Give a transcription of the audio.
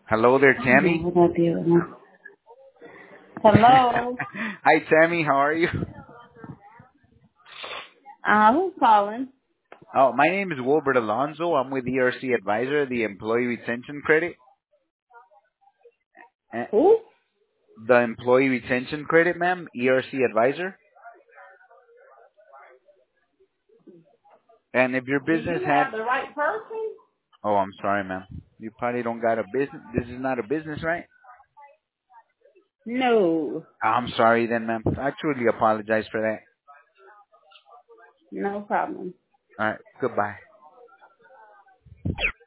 Hello there, I don't know Tammy. what I did with my... Hello. Hi, Tammy. How are you? Who's calling? Oh, my name is Wilbert Alonso. I'm with ERC Advisor, the Employee Retention Credit. Eh, Who? The Employee Retention Credit, ma'am. ERC Advisor. And if your Do business you had... have the right person? Oh, I'm sorry, ma'am. You probably don't got a business. This is not a business, right? No. I'm sorry then, ma'am. I truly apologize for that. No problem. All right. Goodbye.